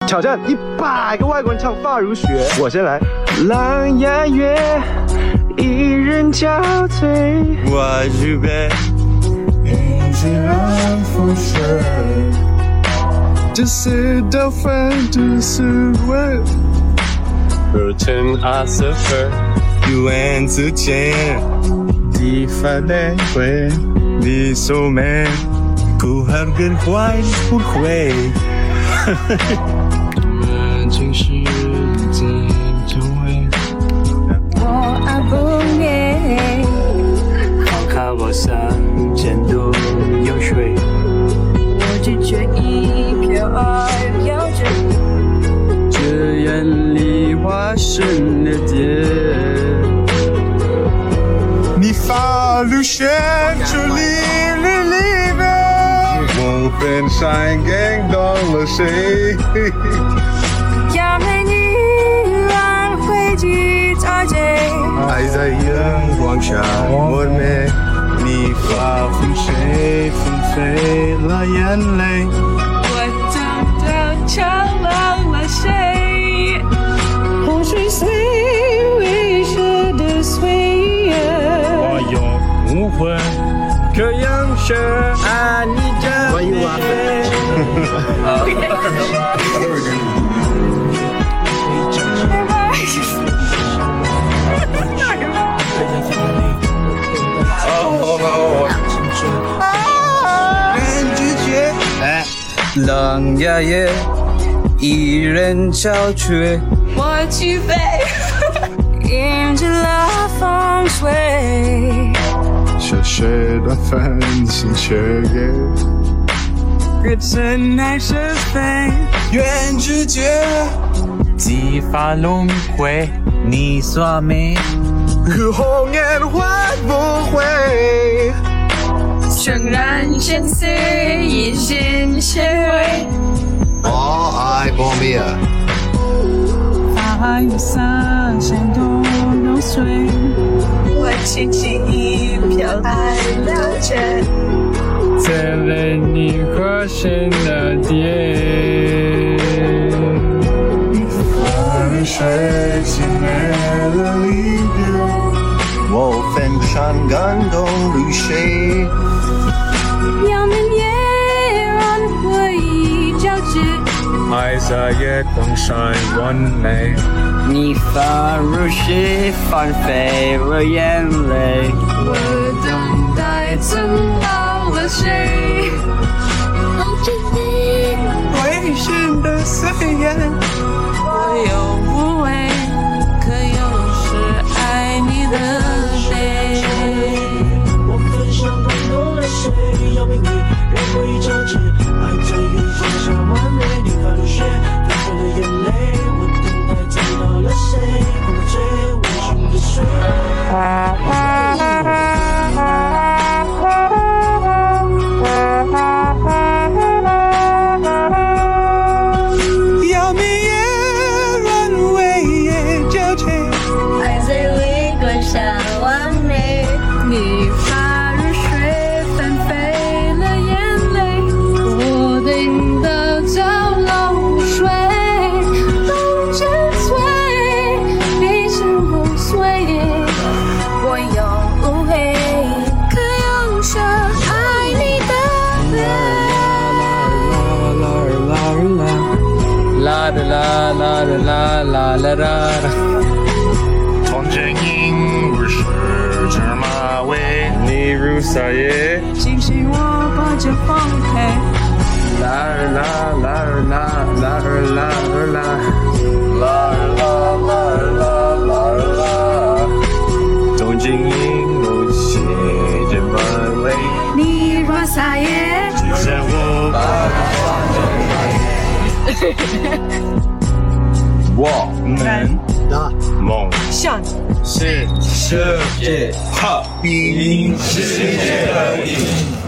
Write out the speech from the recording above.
挑战100个外国人唱发如雪。我先来。狼牙月，一人憔悴。 我预备， 一直让风吹。 这是道反，这是问。 如尘阿瑟芬， 一万之间， 地发来回， 你so man，不喊更坏不会。 情绪在周围， 我爱不灭， 好看我上前度有水， 我拒绝一飘而飘着。 这眼里化身的蝶， 你发如雪，伫里边，我分山感动了谁？ 要美女让回忆再见。 爱在阳光下我美，你发如雪，纷飞了眼泪。 我找到长浪了谁？洪水随微湿的岁月。 我用无魂，可养生爱你的美。 狼牙月，一人憔悴。 我去飞，迎着了风吹。 小雪的繁星却也， 可尘埃是非， 缘之间， 几发轮回，你所美。 可红颜会不会？ 怅然千岁，一心谁为？ 爱不灭。 发雨洒，山东流水。我轻轻一飘，爱了解。 在为你化身的蝶， 你发如水，熄灭了离别。 我分山感动了谁？ 要明夜让回忆交织。 爱在月光闪完美， 你发如雪，翻飞了眼泪。 我等待曾老了谁？ 微醺的岁月， 我有无畏，可有是爱你的泪。 我分享感动了谁？要命你让回忆交织，爱在月光下完美。你发如雪，纷飞了眼泪。我等待找到了谁？狂风追，微醺的水。 要明夜让回忆交织。 爱在月光下完美。你发如水，纷飞了眼泪。我等到找漏水，风沉醉，悲伤破碎。我有无悔，可有着爱你的泪。 啦啦啦啦啦啦啦啦。 从剪影如是芝麻味， 你如撒野， 轻轻我把这放开。 啦儿啦啦儿啦啦儿啦儿啦， 啦啦啦啦啦。 从剪影如写着满味， 你若撒野， 只剩我我们的梦想是世界，哈，比世界的影。